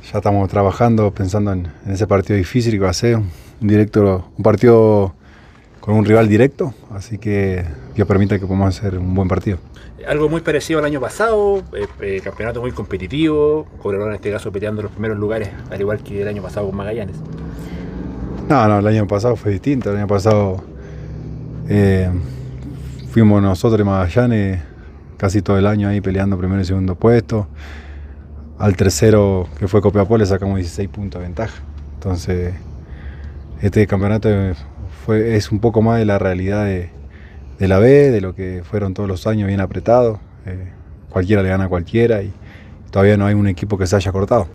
ya estamos trabajando, pensando en ese partido difícil que va a ser, un partido con un rival directo, así que Dios permita que podamos hacer un buen partido. Algo muy parecido al año pasado, campeonato muy competitivo, Cobreloa en este caso peleando los primeros lugares, al igual que el año pasado con Magallanes. No, el año pasado fue distinto, el año pasado eh, fuimos nosotros de Magallanes casi todo el año ahí peleando primero y segundo puesto. Al tercero, que fue Copiapó, le sacamos 16 puntos de ventaja. Entonces, este campeonato es un poco más de la realidad de la B, de lo que fueron todos los años bien apretados. Cualquiera le gana a cualquiera y todavía no hay un equipo que se haya cortado.